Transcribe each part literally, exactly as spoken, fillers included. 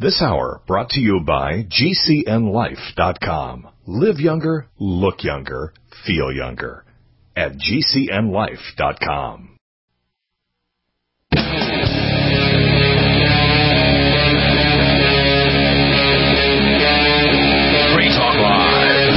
This hour brought to you by G C N life dot com. Live younger, look younger, feel younger at G C N life dot com. Free Talk Live.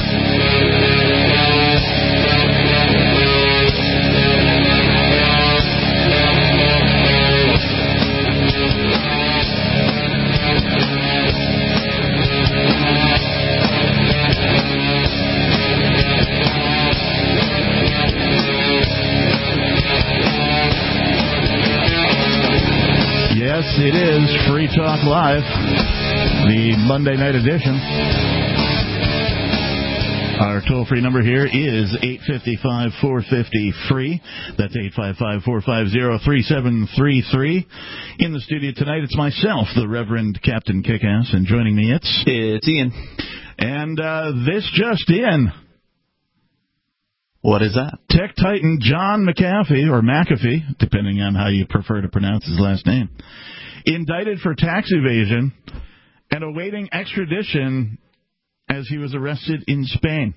Yes, it is Free Talk Live, the Monday night edition. Our toll-free number here is eight five five, four five zero, free. That's eight five five, four five zero, three seven three three. In the studio tonight, it's myself, the Reverend Captain Kickass, and joining me, it's... It's Ian. And uh, this just in... What is that? Tech Titan John McAfee, or McAfee, depending on how you prefer to pronounce his last name, indicted for tax evasion and awaiting extradition as he was arrested in Spain.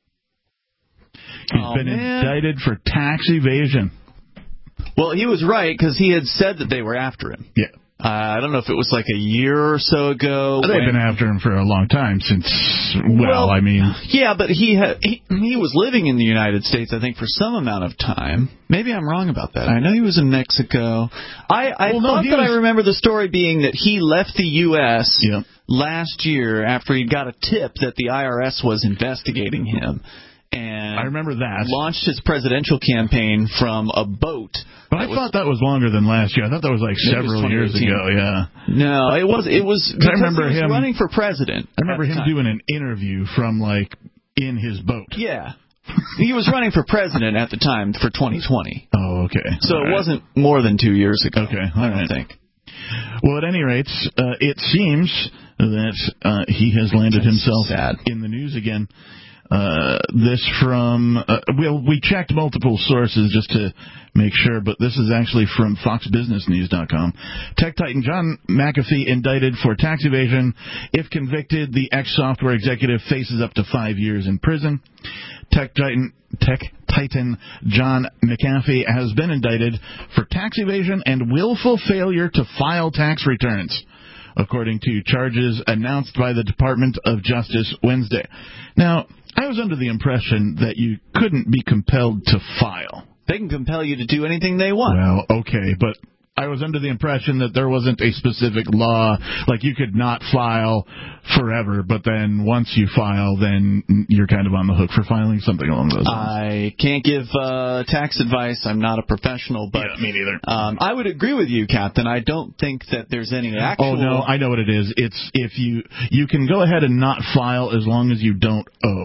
He's oh, been man. indicted for tax evasion. Well, he was right, because he had said that they were after him. Yeah. Uh, I don't know if it was like a year or so ago. They've when... been after him for a long time since, well, well I mean... Yeah, but he, ha- he he was living in the United States, I think, for some amount of time. Maybe I'm wrong about that. I know he was in Mexico. I, I well, thought no, that was... I remember the story being that he left the U S Yep. last year after he got a tip that the I R S was investigating him. And I remember that. Launched his presidential campaign from a boat. But I was, thought that was longer than last year. I thought that was like several was years ago. Yeah. No, it was. It was. I remember he was him running for president. I remember him time. doing an interview from like in his boat. Yeah. He was running for president at the time for twenty twenty. Oh, okay. So all it right. wasn't more than two years ago. Okay, all I don't right. think. Well, at any rate, uh, it seems that uh, he has landed That's himself sad. in the news again. Uh, this from, uh, well, we checked multiple sources just to make sure, but this is actually from fox business news dot com. Tech Titan John McAfee indicted for tax evasion. If convicted, the ex-software executive faces up to five years in prison. Tech Titan, Tech Titan John McAfee has been indicted for tax evasion and willful failure to file tax returns, according to charges announced by the Department of Justice Wednesday. Now, I was under the impression that you couldn't be compelled to file. They can compel you to do anything they want. Well, okay, but I was under the impression that there wasn't a specific law, like you could not file forever, but then once you file, then you're kind of on the hook for filing, something along those lines. I can't give uh, tax advice. I'm not a professional, but yeah, me neither. Um, I would agree with you, Captain. I don't think that there's any actual... Oh, no, I know what it is. It's if you you can go ahead and not file as long as you don't owe.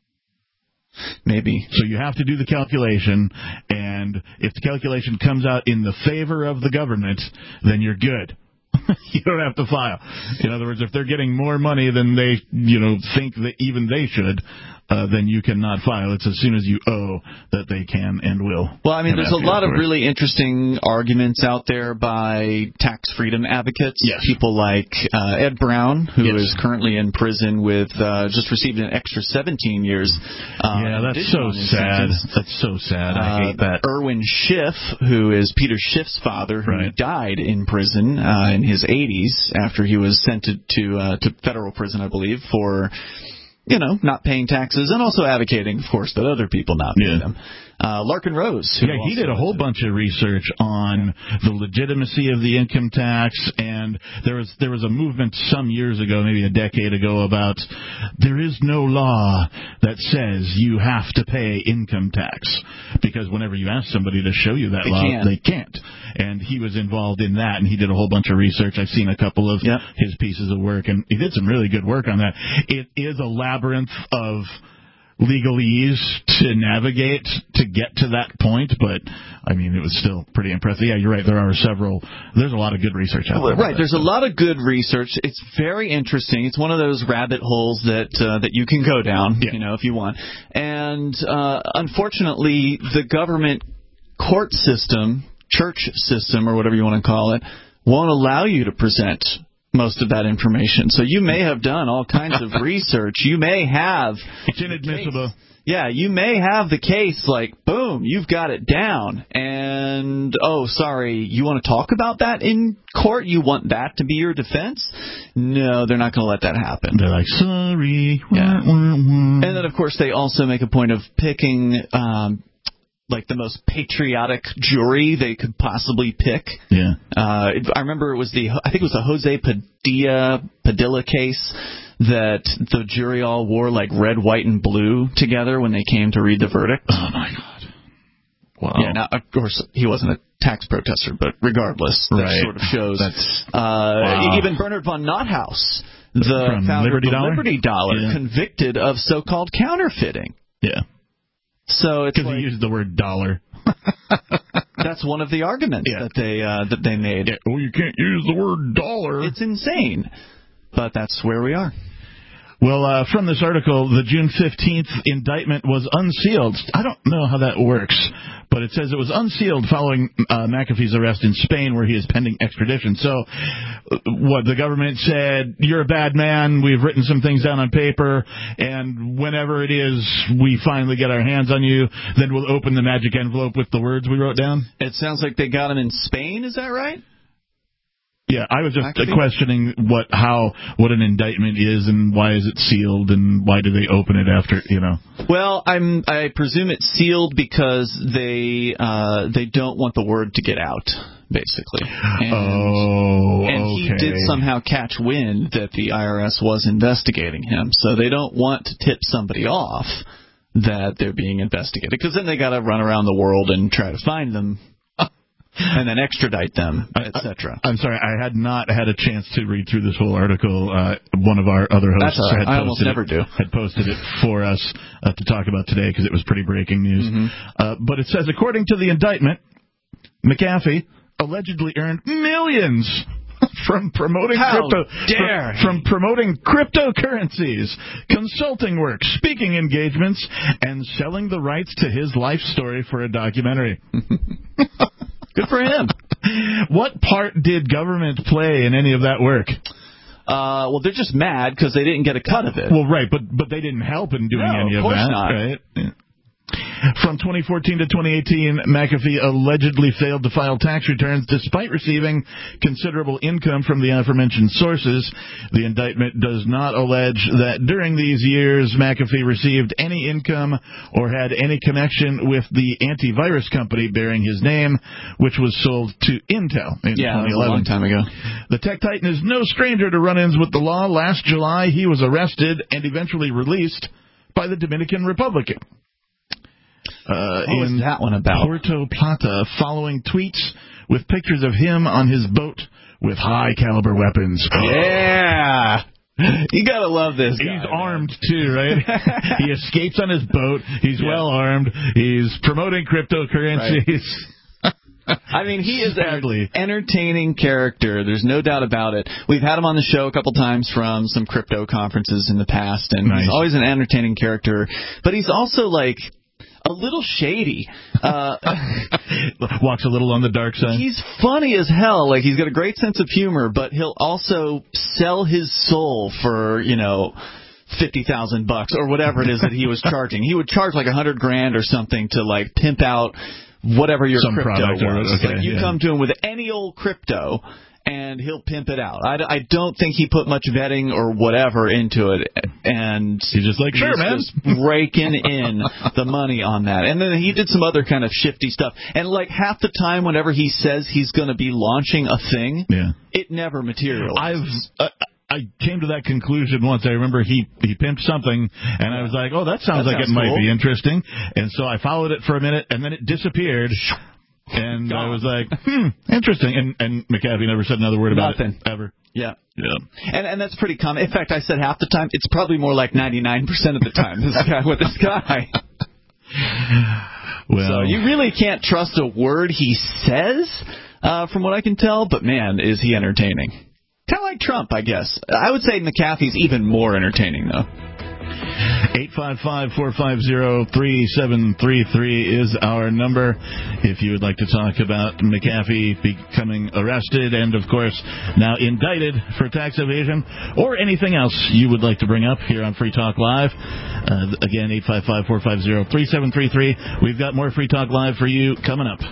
Maybe. So you have to do the calculation, and if the calculation comes out in the favor of the government, then you're good. You don't have to file. In other words, if they're getting more money than they, you know, think that even they should, uh, then you cannot file. It's as soon as you owe that they can and will. Well, I mean, there's a lot of it. really interesting arguments out there by tax freedom advocates. Yes. People like uh, Ed Brown, who yes. is currently in prison with uh, just received an extra seventeen years. Uh, yeah, that's so sad. That's so sad. I hate uh, that. Erwin Schiff, who is Peter Schiff's father, who right. died in prison uh, in his eighties after he was sent to to, uh, to federal prison, I believe, for, you know, not paying taxes and also advocating, of course, that other people not pay yeah. them. Uh, Larkin Rose. Yeah, he did a whole bunch of research on the legitimacy of the income tax, and there was there was a movement some years ago, maybe a decade ago, about there is no law that says you have to pay income tax, because whenever you ask somebody to show you that they law, can't. they can't. And he was involved in that, and he did a whole bunch of research. I've seen a couple of yep. his pieces of work, and he did some really good work on that. It is a labyrinth of legalese to navigate to get to that point, but I mean, it was still pretty impressive. Yeah, you're right. There are several. There's a lot of good research out there. Right. There's a lot of good research. It's very interesting. It's one of those rabbit holes that uh, that you can go down, yeah. you know, if you want. And uh, unfortunately, the government court system, church system, or whatever you want to call it, won't allow you to present most of that information. So you may have done all kinds of research. You may have... It's inadmissible. Yeah, you may have the case like, boom, you've got it down. And, oh, sorry, you want to talk about that in court? You want that to be your defense? No, they're not going to let that happen. They're like, sorry. Yeah. Wah, wah, wah. And then, of course, they also make a point of picking... Um, like the most patriotic jury they could possibly pick. Yeah. Uh, I remember it was the, I think it was the Jose Padilla, Padilla case that the jury all wore like red, white, and blue together when they came to read the verdict. Oh, my God. Wow. Yeah, now, of course, he wasn't a tax protester, but regardless, that right. sort of shows. That's, uh, wow. Even Bernard von Nothaus, the From founder Liberty of the Dollar? Liberty Dollar, Yeah. convicted of so-called counterfeiting. Yeah. So it's Because like, he used the word dollar. that's one of the arguments Yeah. that they uh, that they made. Yeah. Well, you can't use the word dollar. It's insane, but that's where we are. Well, uh, from this article, the June fifteenth indictment was unsealed. I don't know how that works, but it says it was unsealed following uh, McAfee's arrest in Spain, where he is pending extradition. So, uh, what, the government said, you're a bad man, we've written some things down on paper, and whenever it is we finally get our hands on you, then we'll open the magic envelope with the words we wrote down? It sounds like they got him in Spain, is that right? Yeah, I was just McAfee? questioning what, how, what an indictment is, and why is it sealed, and why do they open it after, you know? Well, I'm, I presume it's sealed because they uh, they don't want the word to get out, basically. And, oh, and okay. he did somehow catch wind that the I R S was investigating him, so they don't want to tip somebody off that they're being investigated, because then they got to run around the world and try to find them. And then extradite them, et cetera. I'm sorry, I had not had a chance to read through this whole article. Uh, one of our other hosts That's all right. had I almost posted never it, do. had posted it for us uh, to talk about today because it was pretty breaking news. Mm-hmm. Uh, but it says, according to the indictment, McAfee allegedly earned millions from promoting How crypto dare from, from promoting cryptocurrencies, consulting work, speaking engagements, and selling the rights to his life story for a documentary. Good for him. What part did government play in any of that work? Uh, well, they're just mad because they didn't get a cut of it. Well, right, but but they didn't help in doing No, any of of course that, not. right? Yeah. From twenty fourteen to twenty eighteen, McAfee allegedly failed to file tax returns despite receiving considerable income from the aforementioned sources. The indictment does not allege that during these years McAfee received any income or had any connection with the antivirus company bearing his name, which was sold to Intel in Yeah, that twenty eleven. was a long time ago. The tech titan is no stranger to run-ins with the law. Last July, he was arrested and eventually released by the Dominican Republic. Uh, What was in that one about? Puerto Plata, following tweets with pictures of him on his boat with high-caliber weapons. Yeah. You gotta love this guy. He's armed, too, right? He escapes on his boat. He's Yeah. well-armed. He's promoting cryptocurrencies. Right. I mean, he is Sadly. an entertaining character. There's no doubt about it. We've had him on the show a couple times from some crypto conferences in the past, and Nice. he's always an entertaining character. But he's also, like, a little shady. Uh, Walks a little on the dark side. he's funny as hell. Like, he's got a great sense of humor, but he'll also sell his soul for, you know, fifty thousand bucks or whatever it is that he was charging. He would charge like a hundred grand or something to, like, pimp out whatever your Some crypto product or- was. okay, like, you yeah. come to him with any old crypto, and he'll pimp it out. I, I don't think he put much vetting or whatever into it, and He's just like, sure, he's man. just raking in the money on that. And then he did some other kind of shifty stuff. And like half the time, whenever he says he's going to be launching a thing, Yeah. it never materializes. I've uh, I came to that conclusion once. I remember he he pimped something, and I was like, "Oh, that sounds That like sounds it might cool. be interesting." And so I followed it for a minute, and then it disappeared. And Gone. I was like, "Hmm, interesting." And and McAfee never said another word about Nothing. it ever. Yeah. Yeah. And and that's pretty common. In fact, I said half the time. It's probably more like ninety-nine percent of the time, this guy with this guy. Well, So you really can't trust a word he says, uh, from what I can tell. But, man, is he entertaining. Kind of like Trump, I guess. I would say McAfee's even more entertaining, though. eight five five, four five zero, three seven three three is our number if you would like to talk about McAfee becoming arrested and, of course, now indicted for tax evasion, or anything else you would like to bring up here on Free Talk Live. Uh, again, eight five five, four five zero, three seven three three. We've got more Free Talk Live for you coming up.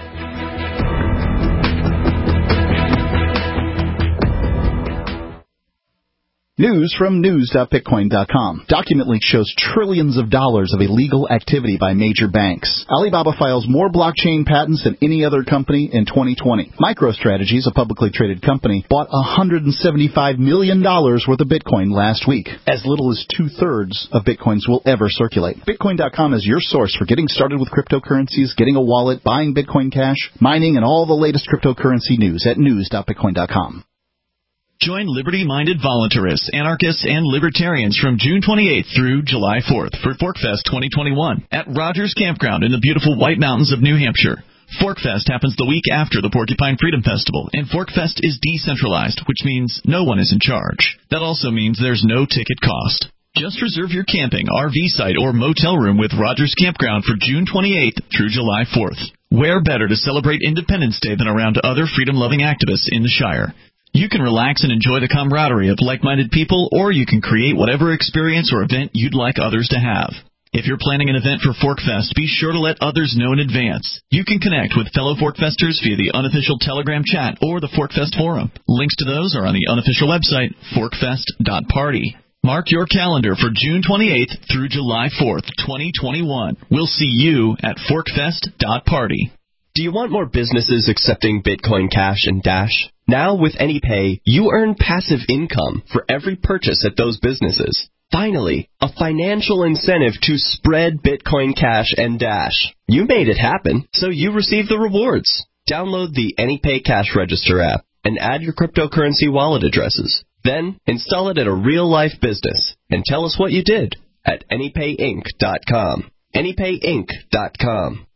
News from news dot bitcoin dot com. Document leak shows trillions of dollars of illegal activity by major banks. Alibaba files more blockchain patents than any other company in twenty twenty. MicroStrategies, a publicly traded company, bought one hundred seventy-five million dollars worth of Bitcoin last week. As little as two-thirds of Bitcoins will ever circulate. Bitcoin dot com is your source for getting started with cryptocurrencies, getting a wallet, buying Bitcoin Cash, mining, and all the latest cryptocurrency news at news dot bitcoin dot com. Join liberty-minded voluntarists, anarchists, and libertarians from June twenty-eighth through July fourth for ForkFest twenty twenty-one at Rogers Campground in the beautiful White Mountains of New Hampshire. ForkFest happens the week after the Porcupine Freedom Festival, and ForkFest is decentralized, which means no one is in charge. That also means there's no ticket cost. Just reserve your camping, R V site, or motel room with Rogers Campground for June twenty-eighth through July fourth. Where better to celebrate Independence Day than around other freedom-loving activists in the Shire? You can relax and enjoy the camaraderie of like-minded people, or you can create whatever experience or event you'd like others to have. If you're planning an event for ForkFest, be sure to let others know in advance. You can connect with fellow ForkFesters via the unofficial Telegram chat or the ForkFest forum. Links to those are on the unofficial website, forkfest dot party. Mark your calendar for June twenty-eighth through July fourth, twenty twenty-one. We'll see you at forkfest dot party. Do you want more businesses accepting Bitcoin Cash and Dash? Now with AnyPay, you earn passive income for every purchase at those businesses. Finally, a financial incentive to spread Bitcoin Cash and Dash. You made it happen, so you receive the rewards. Download the AnyPay Cash Register app and add your cryptocurrency wallet addresses. Then install it at a real-life business and tell us what you did at any pay inc dot com. any pay inc dot com.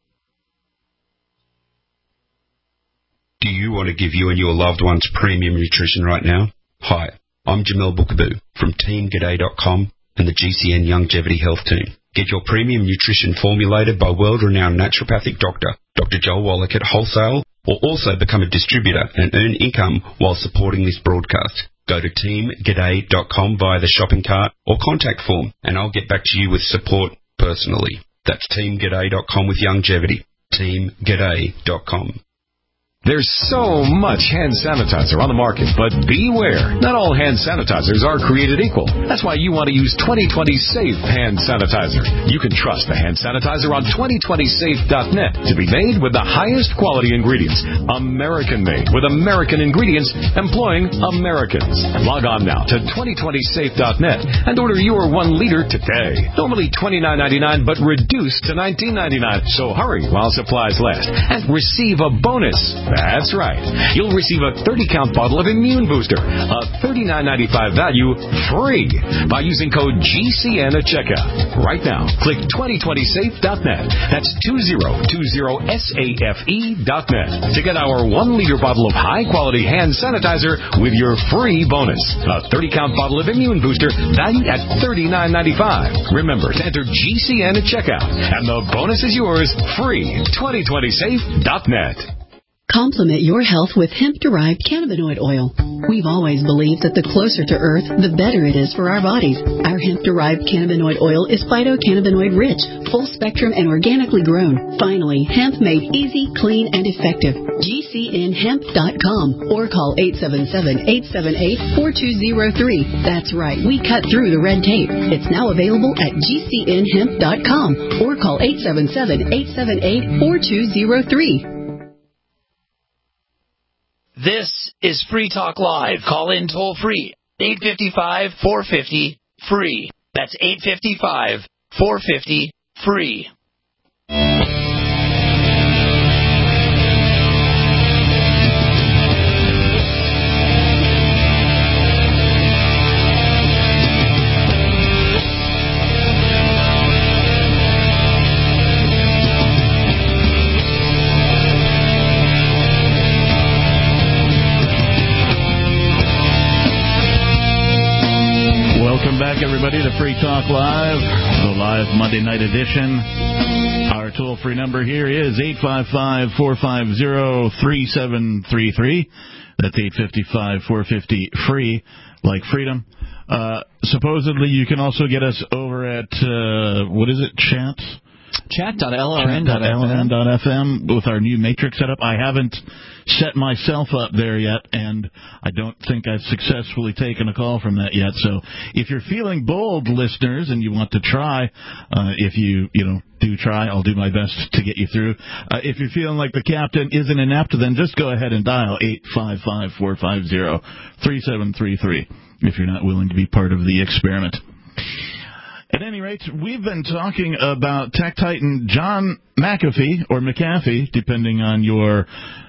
Do you want to give you and your loved ones premium nutrition right now? Hi, I'm Jamel Bookaboo from team g'day dot com and the G C N Longevity Health Team. Get your premium nutrition formulated by world-renowned naturopathic doctor, Doctor Joel Wallach at wholesale, or also become a distributor and earn income while supporting this broadcast. Go to team g'day dot com via the shopping cart or contact form, and I'll get back to you with support personally. That's team g'day dot com with longevity. team g'day dot com. There's so much hand sanitizer on the market, but beware. Not all hand sanitizers are created equal. That's why you want to use twenty twenty Safe Hand Sanitizer. You can trust the hand sanitizer on twenty twenty safe dot net to be made with the highest quality ingredients. American-made with American ingredients employing Americans. Log on now to twenty twenty safe dot net and order your one liter today. Normally twenty-nine ninety-nine, but reduced to nineteen ninety-nine. So hurry while supplies last and receive a bonus. That's right. You'll receive a thirty count bottle of Immune Booster, a thirty-nine ninety-five value, free by using code G C N at checkout. Right now, click twenty twenty safe dot net. That's twenty twenty safe dot net to get our one liter bottle of high-quality hand sanitizer with your free bonus. A thirty count bottle of Immune Booster valued at thirty-nine ninety-five. Remember to enter G C N at checkout, and the bonus is yours free. twenty twenty safe dot net. Complement your health with hemp-derived cannabinoid oil. We've always believed that the closer to Earth, the better it is for our bodies. Our hemp-derived cannabinoid oil is phytocannabinoid-rich, full-spectrum, and organically grown. Finally, hemp made easy, clean, and effective. G C N hemp dot com or call eight seven seven, eight seven eight, four two zero three. That's right, we cut through the red tape. It's now available at G C N hemp dot com or call eight seven seven, eight seven eight, four two zero three. This is Free Talk Live. Call in toll free. eight five five, four five zero, free. That's eight five five, four five zero, free. Welcome back, everybody, to Free Talk Live, the live Monday night edition. Our toll-free number here is eight five five, four five zero, three seven three three. That's eight five five, four five zero, free, like freedom. Uh, supposedly, you can also get us over at, uh, what is it, Chat? Chat dot L R N dot F M with our new Matrix setup. I haven't set myself up there yet, and I don't think I've successfully taken a call from that yet. So if you're feeling bold, listeners, and you want to try, uh, if you, you know, do try, I'll do my best to get you through. Uh, if you're feeling like the captain isn't inept, then just go ahead and dial eight five five, four five zero, three seven three three if you're not willing to be part of the experiment. At any rate, we've been talking about tech titan John McAfee, or McAfee, depending on your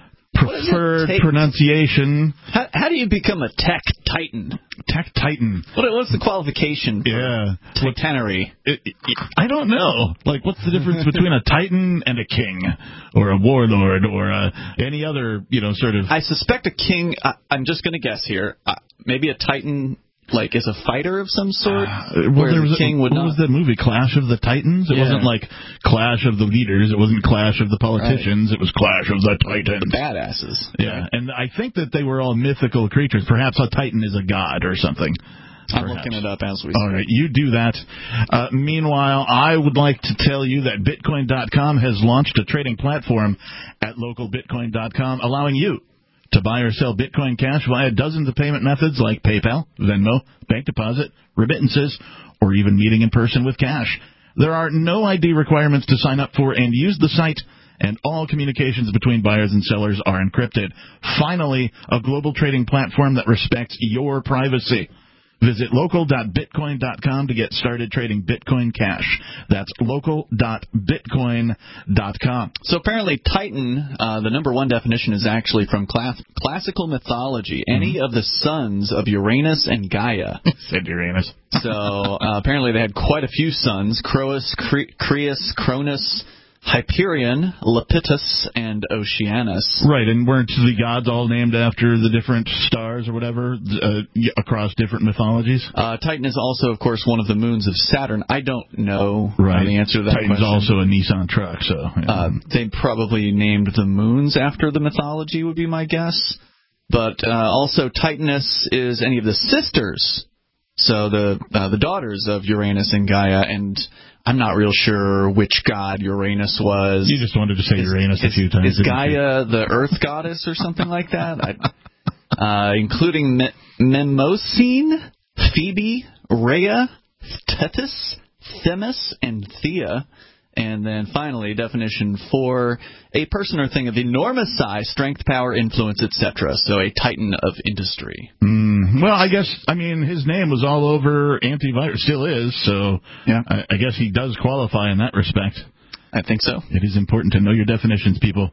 preferred pronunciation. How, how do you become a tech titan? Tech titan. What, what's the qualification for yeah. titanery? It, it, I don't know. Like, what's the difference between a titan and a king, or a warlord, or a, any other, you know, sort of... I suspect a king, I, I'm just going to guess here, uh, maybe a titan... Like, is a fighter of some sort? Uh, well, there was the king a, would what not. was that movie, Clash of the Titans? It yeah. wasn't like Clash of the Leaders. It wasn't Clash of the Politicians. Right. It was Clash of the Titans. The badasses. Yeah, right. And I think that they were all mythical creatures. Perhaps a titan is a god or something. I'm Perhaps. looking it up as we speak. All right, you do that. Uh, meanwhile, I would like to tell you that Bitcoin dot com has launched a trading platform at local bitcoin dot com, allowing you to buy or sell Bitcoin Cash via dozens of payment methods like PayPal, Venmo, bank deposit, remittances, or even meeting in person with cash. There are no I D requirements to sign up for and use the site, and all communications between buyers and sellers are encrypted. Finally, a global trading platform that respects your privacy. Visit local dot bitcoin dot com to get started trading Bitcoin Cash. That's local dot bitcoin dot com. So apparently Titan, uh, the number one definition is actually from class- classical mythology. Mm-hmm. Any of the sons of Uranus and Gaia. Said Uranus. So uh, apparently they had quite a few sons, Crous, Cre- Creus, Cronus, Hyperion, Lepidus, and Oceanus. Right, and weren't the gods all named after the different stars or whatever uh, across different mythologies? Uh, Titan is also, of course, one of the moons of Saturn. I don't know right. the answer to that Titan's question. also a Nissan truck, so... Yeah. Uh, they probably named the moons after the mythology, would be my guess. But uh, also Titanus is any of the sisters, so the uh, the daughters of Uranus and Gaia, and... I'm not real sure which god Uranus was. You just wanted to say is, Uranus is, a few times. Is Gaia the Earth goddess or something like that? I, uh, including Me- Mnemosyne, Phoebe, Rhea, Tethys, Themis, and Thea. And then finally, definition for a person or thing of enormous size, strength, power, influence, et cetera. So a titan of industry. Mm, well, I guess, I mean, his name was all over antivirus, still is, so yeah. I, I guess he does qualify in that respect. I think so. It is important to know your definitions, people.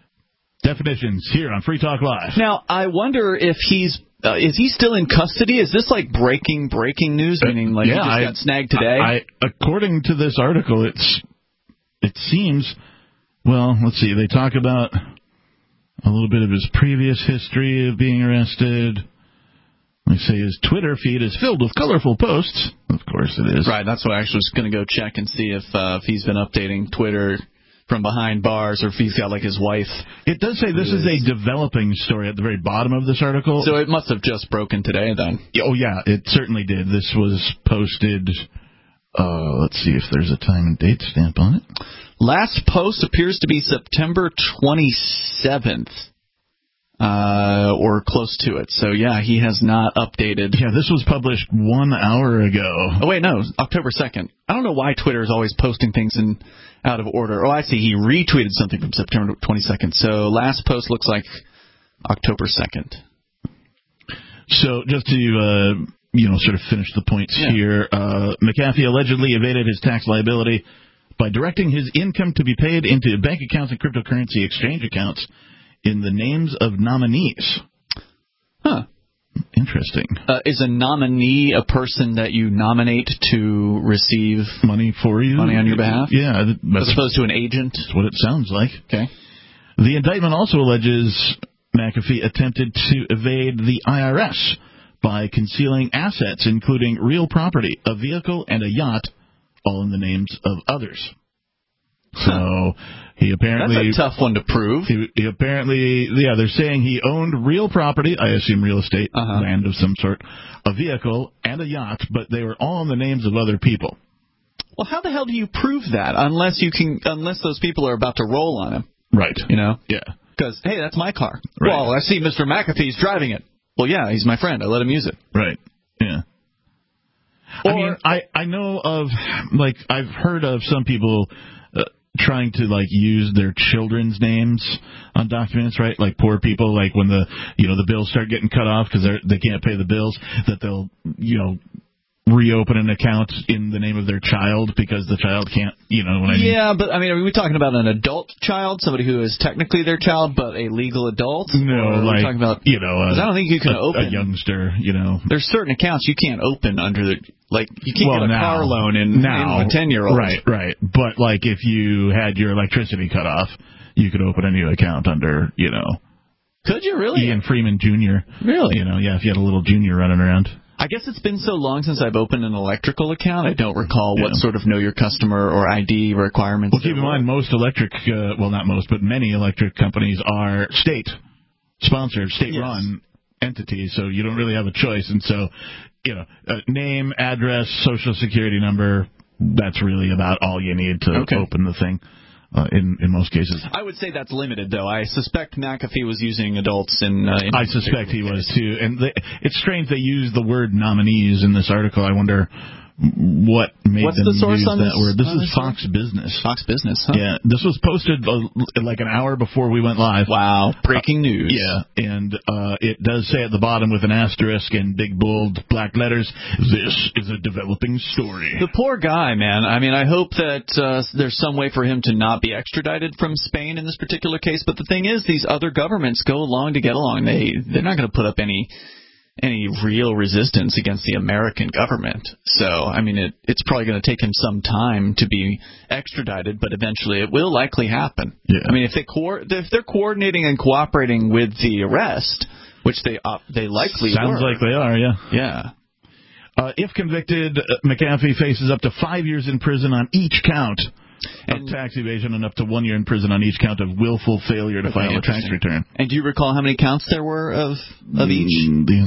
Definitions here on Free Talk Live. Now, I wonder if he's... Uh, is he still in custody? Is this like breaking, breaking news? Meaning like uh, yeah, he just I, got snagged today? I, I, according to this article, it's... It seems, well, let's see, they talk about a little bit of his previous history of being arrested. They say his Twitter feed is filled with colorful posts. Of course it is. Right, that's what I actually was going to go check and see if uh, if he's been updating Twitter from behind bars or if he's got, like, his wife. It does say this is a developing story at the very bottom of this article. So it must have just broken today, then. Oh, yeah, it certainly did. This was posted... Uh, let's see if there's a time and date stamp on it. Last post appears to be September twenty-seventh, uh, or close to it. So, yeah, he has not updated. Yeah, this was published one hour ago. Oh, wait, no, October second. I don't know why Twitter is always posting things in out of order. Oh, I see. He retweeted something from September twenty-second. So, last post looks like October second. So, just to... Uh, you know, sort of finish the points yeah. here. Uh, McAfee allegedly evaded his tax liability by directing his income to be paid into bank accounts and cryptocurrency exchange accounts in the names of nominees. Huh. Interesting. Uh, is a nominee a person that you nominate to receive money for you? Money on your behalf? Yeah. As opposed to an agent? That's what it sounds like. Okay. The indictment also alleges McAfee attempted to evade the I R S by concealing assets, including real property, a vehicle, and a yacht, all in the names of others. So he apparently... That's a tough one to prove. He, he apparently, yeah, they're saying he owned real property, I assume real estate, uh-huh. land of some sort, a vehicle, and a yacht, but they were all in the names of other people. Well, how the hell do you prove that unless you can, unless those people are about to roll on him? Right. You know? Yeah. Because, hey, that's my car. Right. Well, I see Mister McAfee's driving it. Well, yeah, he's my friend. I let him use it. Right. Yeah. Or, I mean, I, I know of, like, I've heard of some people uh, trying to, like, use their children's names on documents, right? Like, poor people, like, when the, you know, the bills start getting cut off because they can't pay the bills, that they'll, you know, reopen an account in the name of their child because the child can't, you know what I mean? Yeah, but I mean, are we talking about an adult child, somebody who is technically their child but a legal adult? No, or are like, we talking about, you know, a, I don't think you can a, open a youngster, you know. There's certain accounts you can't open under the, like, you can't well, get a now, car loan in, now, in a ten-year-old. Right, right. But, like, if you had your electricity cut off, you could open a new account under, you know. Could you really? Ian Freeman Junior Really? You know, yeah, if you had a little junior running around. I guess it's been so long since I've opened an electrical account, I don't recall yeah. what sort of know your customer or I D requirements. Well, keep in mind, most electric, uh, well, not most, but many electric companies are state-sponsored, state-run yes. entities, so you don't really have a choice. And so, you know, uh, name, address, social security number, that's really about all you need to okay. open the thing. Uh, in in most cases, I would say that's limited, though. I suspect McAfee was using adults in. Uh, in I suspect he was too, and they, it's strange they use the word nominees in this article. I wonder what made What's them the source use on that this, word. This is this Fox one? Business. Fox Business, huh? Yeah, this was posted uh, like an hour before we went live. Wow, breaking news. Uh, yeah, and uh, it does say at the bottom with an asterisk in big bold black letters, "This is a developing story." The poor guy, man. I mean, I hope that uh, there's some way for him to not be extradited from Spain in this particular case. But the thing is, these other governments go along to get along. They they're not going to put up any. any real resistance against the American government. So, I mean, it, it's probably going to take him some time to be extradited, but eventually it will likely happen. Yeah. I mean, if, they co- if they're coordinating and cooperating with the arrest, which they uh, they likely Sounds were. like they are, yeah. Yeah. Uh, if convicted, uh, McAfee faces up to five years in prison on each count and, of tax evasion and up to one year in prison on each count of willful failure to okay, file a tax return. And do you recall how many counts there were of of each?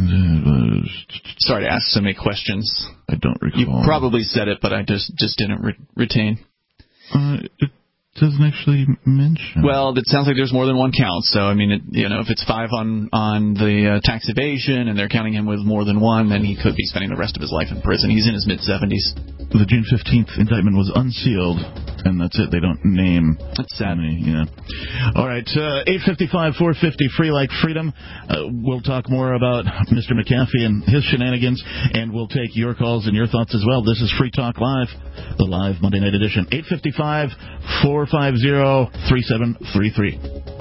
Mm, Sorry to ask so many questions. I don't recall. You probably said it, but I just, just didn't re- retain. Uh, it doesn't actually mention. Well, it sounds like there's more than one count. So, I mean, it, you know, if it's five on, on the uh, tax evasion and they're counting him with more than one, then he could be spending the rest of his life in prison. He's in his mid-seventies. The June fifteenth indictment was unsealed, and that's it. They don't name that's sad. Any, yeah. All right, uh, eight fifty-five, four fifty, Free Like Freedom. Uh, we'll talk more about Mister McAfee and his shenanigans, and we'll take your calls and your thoughts as well. This is Free Talk Live, the live Monday night edition. eight fifty-five, four five zero, three seven three three.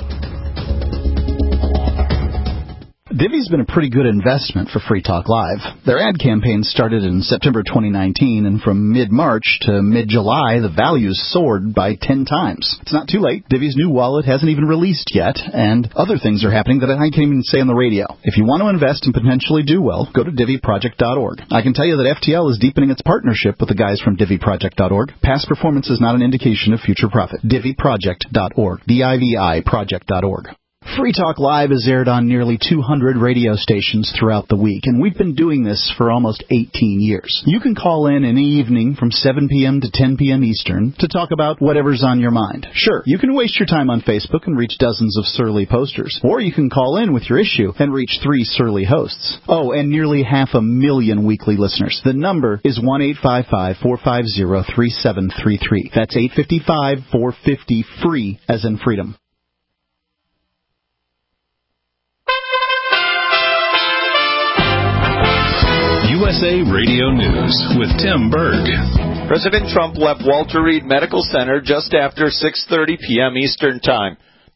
Divvy's been a pretty good investment for Free Talk Live. Their ad campaign started in September twenty nineteen, and from mid-March to mid-July, the values soared by ten times. It's not too late. Divvy's new wallet hasn't even released yet, and other things are happening that I can't even say on the radio. If you want to invest and potentially do well, go to Divvy Project dot org. I can tell you that F T L is deepening its partnership with the guys from Divvy Project dot org. Past performance is not an indication of future profit. Divvy Project dot org. D I V I Project dot org. Free Talk Live is aired on nearly two hundred radio stations throughout the week, and we've been doing this for almost eighteen years. You can call in any evening from seven p.m. to ten p.m. Eastern to talk about whatever's on your mind. Sure, you can waste your time on Facebook and reach dozens of surly posters, or you can call in with your issue and reach three surly hosts. Oh, and nearly half a million weekly listeners. The number is one eight five five, four five zero, three seven three three. That's eight five five, four five zero, free as in freedom. U S A Radio News with Tim Berg. President Trump left Walter Reed Medical Center just after six thirty p.m. Eastern Time.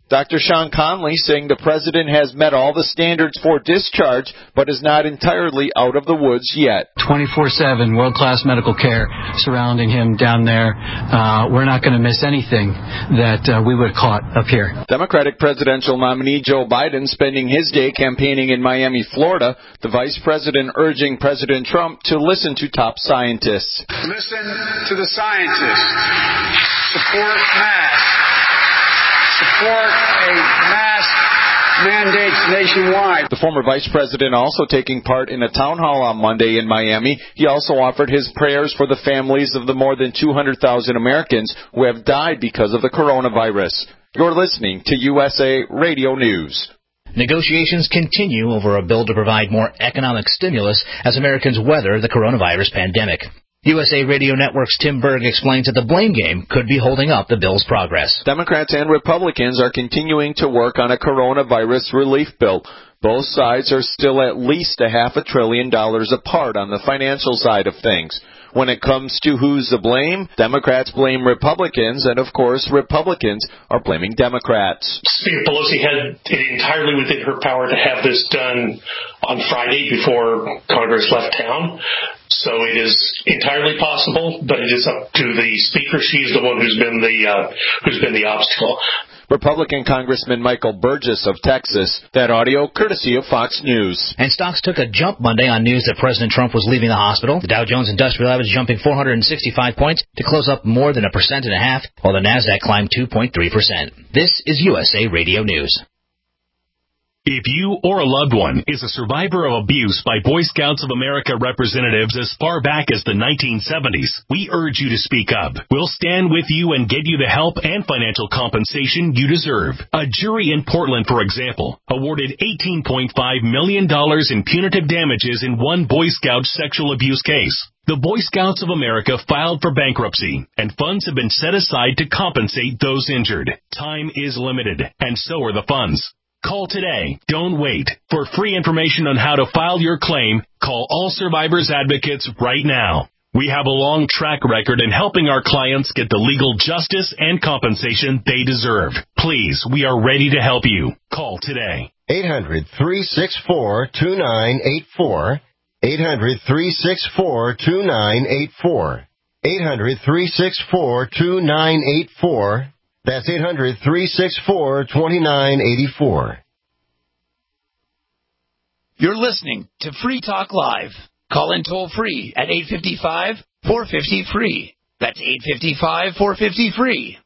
Doctor Sean Conley saying the president has met all the standards for discharge, but is not entirely out of the woods yet. twenty-four seven world-class medical care surrounding him down there. Uh, we're not going to miss anything that uh, we would have caught up here. Democratic presidential nominee Joe Biden spending his day campaigning in Miami, Florida. The vice president urging President Trump to listen to top scientists. Listen to the scientists. Support masks. Support a mask mandates nationwide. The former vice president also taking part in a town hall on Monday in Miami. He also offered his prayers for the families of the more than two hundred thousand Americans who have died because of the coronavirus. You're listening to U S A Radio News. Negotiations continue over a bill to provide more economic stimulus as Americans weather the coronavirus pandemic. U S A Radio Network's Tim Berg explains that the blame game could be holding up the bill's progress. Democrats and Republicans are continuing to work on a coronavirus relief bill. Both sides are still at least a half a trillion dollars apart on the financial side of things. When it comes to who's to blame, Democrats blame Republicans, and of course, Republicans are blaming Democrats. Speaker Pelosi had it entirely within her power to have this done on Friday before Congress left town. So it is entirely possible, but it is up to the Speaker. She's the one who's been the uh, who's been the obstacle. Republican Congressman Michael Burgess of Texas. That audio courtesy of Fox News. And stocks took a jump Monday on news that President Trump was leaving the hospital. The Dow Jones Industrial Average jumping four hundred sixty-five points to close up more than a percent and a half, while the Nasdaq climbed two point three percent. This is U S A Radio News. If you or a loved one is a survivor of abuse by Boy Scouts of America representatives as far back as the nineteen seventies, we urge you to speak up. We'll stand with you and get you the help and financial compensation you deserve. A jury in Portland, for example, awarded eighteen point five million dollars in punitive damages in one Boy Scout sexual abuse case. The Boy Scouts of America filed for bankruptcy, and funds have been set aside to compensate those injured. Time is limited, and so are the funds. Call today. Don't wait. For free information on how to file your claim, call All Survivors Advocates right now. We have a long track record in helping our clients get the legal justice and compensation they deserve. Please, we are ready to help you. Call today. eight hundred, three six four, two nine eight four. eight hundred, three six four, two nine eight four. eight hundred, three six four, two nine eight four. That's eight hundred, three six four, two nine eight four. You're listening to Free Talk Live. Call in toll free at eight five five, four five zero, free. That's eight five five, four five zero, free.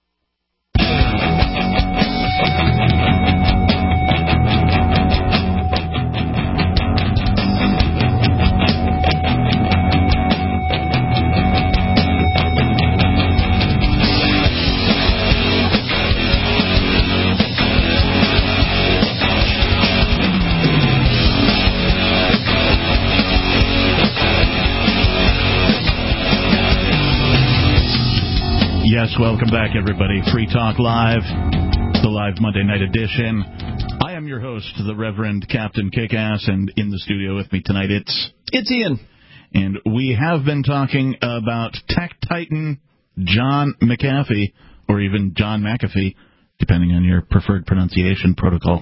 Yes, welcome back, everybody. Free Talk Live, the live Monday night edition. I am your host, the Reverend Captain Kickass, and in the studio with me tonight, it's... It's Ian. And we have been talking about tech titan John McAfee, or even John McAfee, depending on your preferred pronunciation protocol.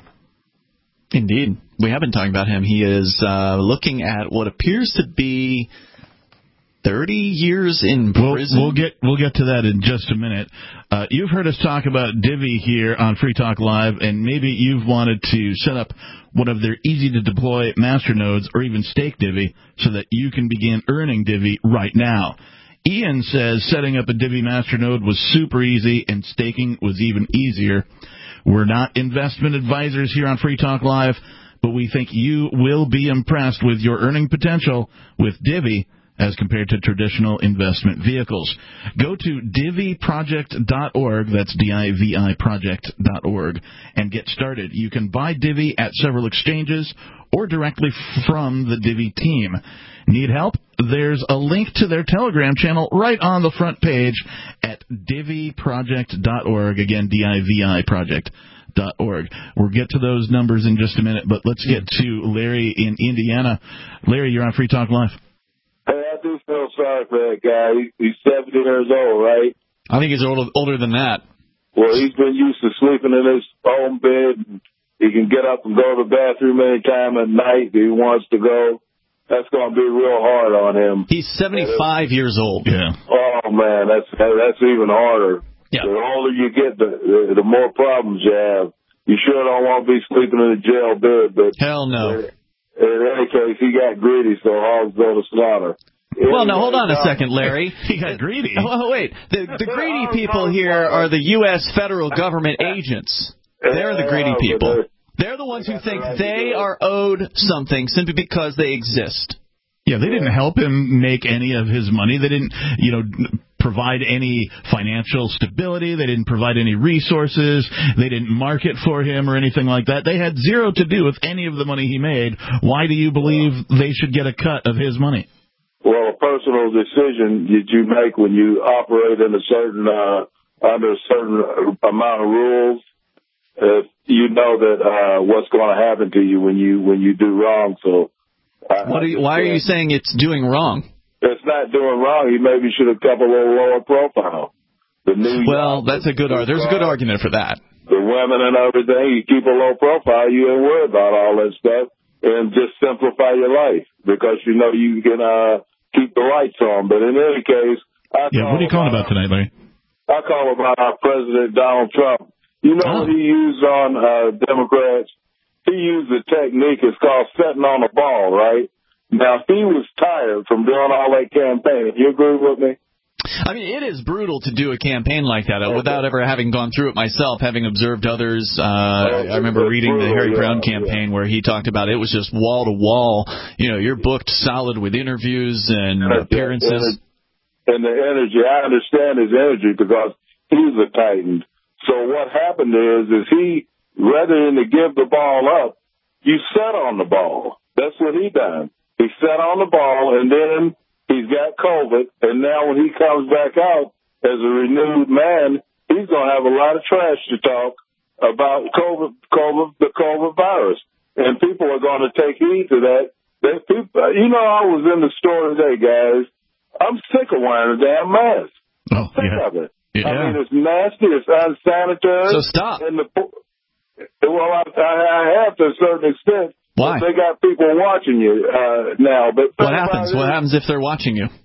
Indeed. We have been talking about him. He is uh, looking at what appears to be thirty years in prison. We'll, we'll get we'll get to that in just a minute. Uh, you've heard us talk about Divi here on Free Talk Live, and maybe you've wanted to set up one of their easy-to-deploy masternodes or even stake Divi so that you can begin earning Divi right now. Ian says setting up a Divi masternode was super easy and staking was even easier. We're not investment advisors here on Free Talk Live, but we think you will be impressed with your earning potential with Divi as compared to traditional investment vehicles. Go to divi project dot org, that's D I V I project dot org, and get started. You can buy Divi at several exchanges or directly from the Divi team. Need help? There's a link to their Telegram channel right on the front page at divi project dot org. Again, D I V I project dot org. We'll get to those numbers in just a minute, but let's get to Larry in Indiana. Larry, you're on Free Talk Live. Hey, I do feel sorry for that guy. He's seventy years old, right? I think he's older, older than that. Well, he's been used to sleeping in his own bed. And he can get up and go to the bathroom anytime at night if he wants to go. That's going to be real hard on him. He's seventy-five years old. Yeah. Oh, man, that's that's even harder. Yeah. The older you get, the, the, the more problems you have. You sure don't want to be sleeping in a jail bed, but... Hell no. In, in any case, he got greedy, so hogs go to slaughter. Well, now, hold on a second, Larry. He got greedy. Oh, wait. The, the greedy people here are the U S federal government agents. They're the greedy people. They're the ones who think they are owed something simply because they exist. Yeah, they didn't help him make any of his money. They didn't, you know, provide any financial stability. They didn't provide any resources. They didn't market for him or anything like that. They had zero to do with any of the money he made. Why do you believe they should get a cut of his money? Well, a personal decision that you make when you operate in a certain uh, under a certain amount of rules, uh, you know that uh, what's going to happen to you when you when you do wrong. So, I, what are you, why are you saying it's doing wrong? It's not doing wrong. He maybe should have kept a little lower profile. The new well, that's a good. Ar- there's a good argument for that. The women and everything, you keep a low profile, you ain't worry about all that stuff, and just simplify your life because you know you can. Uh, keep the lights on. But in any case, I yeah, what are you calling about, about tonight, Larry? I call about our President Donald Trump. You know oh. what he used on uh, Democrats? He used a technique, it's called sitting on the ball, right? Now, he was tired from doing all that campaigning. You agree with me? I mean, it is brutal to do a campaign like that okay. without ever having gone through it myself, having observed others. Uh, oh, I remember reading brutal, the Harry yeah, Brown campaign yeah. where he talked about it was just wall to wall. You know, you're booked solid with interviews and, and appearances. And the energy, I understand his energy because he's a titan. So what happened is, is he, rather than to give the ball up, you sat on the ball. That's what he done. He sat on the ball and then he's got COVID, and now when he comes back out as a renewed man, he's going to have a lot of trash to talk about COVID, COVID, the COVID virus. And people are going to take heed to that. They, people, you know, I was in the store today, guys. I'm sick of wearing a damn mask. Oh, I'm sick yeah. of it. Yeah. I mean, it's nasty. It's unsanitary. So stop. And the, well, I, I have to a certain extent. Why? They got people watching you uh, now. But what happens? What happens if they're watching you?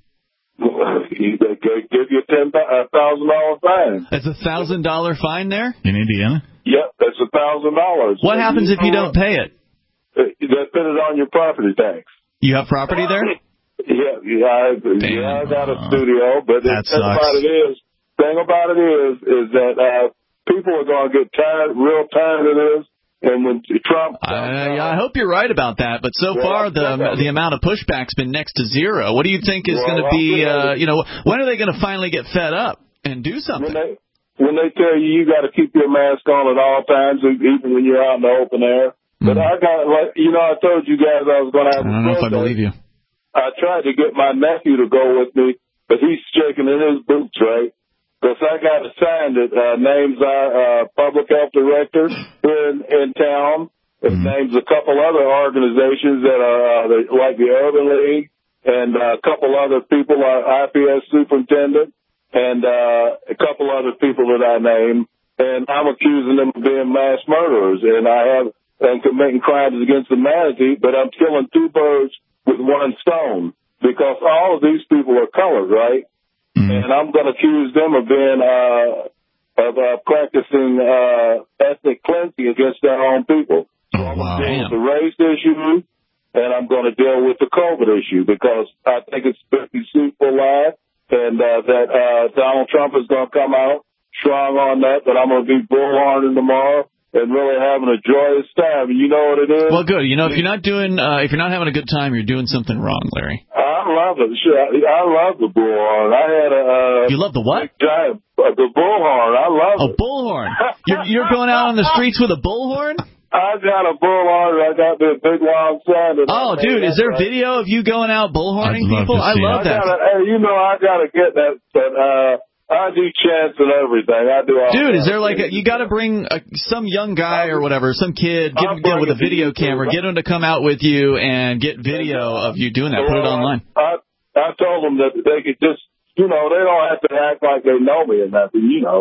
They give you a ten thousand dollar fine. It's a thousand dollar fine there in Indiana. Yep, that's a thousand dollars. What happens if you don't pay it? They put it on your property tax. You have property there? Yeah, yeah, I, yeah, I got a studio, but the thing about it is, thing about it is, is that uh, people are going to get tired, real tired of this. And when Trump, I, I hope you're right about that. But so well, far, the the amount of pushback's been next to zero. What do you think is well, going to be? Uh, you know, when are they going to finally get fed up and do something? When they, when they tell you you got to keep your mask on at all times, even when you're out in the open air. But mm. I got, like, you know, I told you guys I was going to have. I don't know if I believe you. I tried to get my nephew to go with me, but he's shaking in his boots, right? Because I got assigned it. Uh, names our uh, public health director here in, in town. It mm-hmm. names a couple other organizations that are uh, the, like the Urban League and uh, a couple other people, our I P S superintendent, and uh, a couple other people that I name. And I'm accusing them of being mass murderers, and I have and committing crimes against humanity. But I'm killing two birds with one stone because all of these people are colored, right? And I'm going to accuse them of being, uh, of uh, practicing uh, ethnic cleansing against their own people. So oh, I'm wow. going to deal with the race issue, and I'm going to deal with the COVID issue because I think it's a deceitful lie, and uh, that uh, Donald Trump is going to come out strong on that, but I'm going to be bullhorning tomorrow and really having a joyous time. You know what it is? Well, good. You know, if you're not doing, uh, if you're not having a good time, you're doing something wrong, Larry. I love it. I love the bullhorn. I had a. Uh, you love the what? Giant, uh, the bullhorn. I love a it. A bullhorn. You're, you're going out on the streets with a bullhorn? I got a bullhorn. I got the big long sound. Oh, dude, is there video of you going out bullhorning people? I love that. I gotta, hey, you know, I gotta get that. That uh, I do chants and everything. I do all Dude, that. Is there like a, you got to bring a, some young guy or whatever, some kid, get, get with a video camera, get him to come out with you and get video of you doing that. Put it online. I, I told them that they could just, you know, they don't have to act like they know me or nothing, you know.